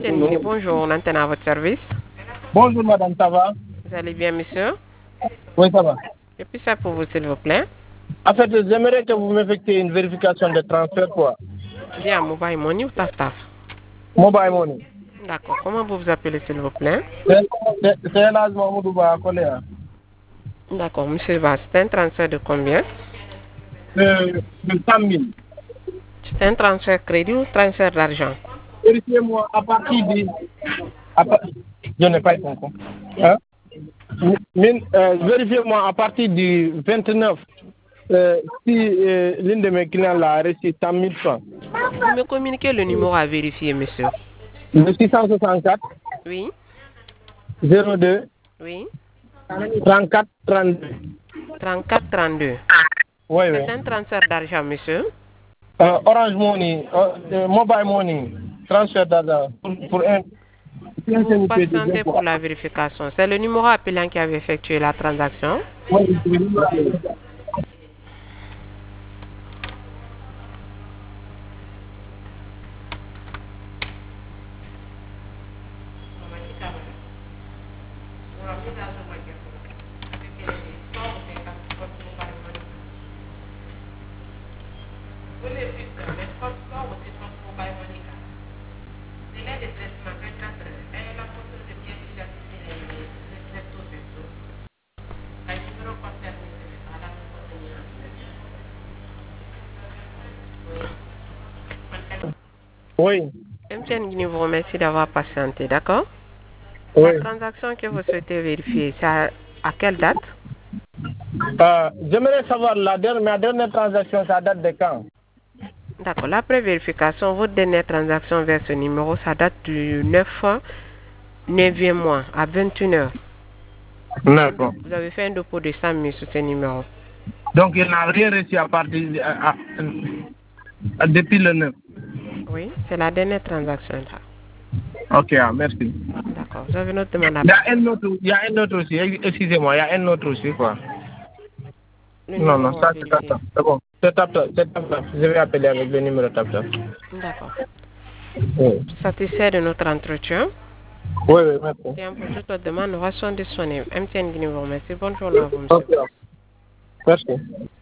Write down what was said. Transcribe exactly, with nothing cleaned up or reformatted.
Tenmini, bonjour, on antenne à votre service. Bonjour madame, ça va? Vous allez bien, monsieur? Oui, ça va. Je puis ça pour vous, s'il vous plaît. En fait, j'aimerais que vous m'effectuiez une vérification de transfert, quoi. Bien, mobile money ou taf taf? Mobile money. D'accord. Comment vous vous appelez, s'il vous plaît? C'est un âge Mamoudou Ba Koléa. D'accord, monsieur Ba, c'est un transfert de combien? De, de cent mille. C'est un transfert crédit ou transfert d'argent? Vérifiez-moi à partir du... à par- Je n'ai pas été con. Hein? Mille- euh, Vérifiez-moi à partir du vingt-neuf. Euh, si euh, l'une de mes clients l'a reçu cent mille francs. Vous me communiquez le numéro à vérifier, monsieur. Le six cent soixante-quatre, Oui, zéro deux, oui. trente-quatre, trente-deux. trente-quatre trente-deux. Oui, oui. C'est un transfert d'argent, monsieur. Euh, Orange Money, euh, Mobile Money, transfert d'argent pour, pour un. Vous patientez pour la vérification. C'est le numéro appelant qui avait effectué la transaction. Oui. M T N Guinée vous remercie d'avoir patienté, d'accord? Oui. La transaction que vous souhaitez vérifier, c'est à, à quelle date? Euh, J'aimerais savoir la dernière, ma dernière transaction, ça date de quand? D'accord. La pré-vérification, votre dernière transaction vers ce numéro, ça date du neuf neuvième mois à vingt et une heures. D'accord. Vous avez fait un dépôt de cent mille sur ce numéro. Donc il n'a rien reçu à partir de, à- à- à- depuis le neuf. Oui, c'est la dernière transaction là. Ok, ah, merci. D'accord. Vous avez notre demande à Il y a un autre, il y a un autre aussi, excusez-moi, il y a un autre aussi, quoi. Le Non, non, numéro à ça c'est vérifier. tap c'est bon. C'est tap c'est tap Je vais appeler avec le numéro tap D'accord. Oui. Satisfait de notre entretien. Oui, oui, merci. Et pour toute votre demande, nous restons disponibles. M T N Guinée vous remercie. Bonne journée à vous, monsieur. Ok, merci.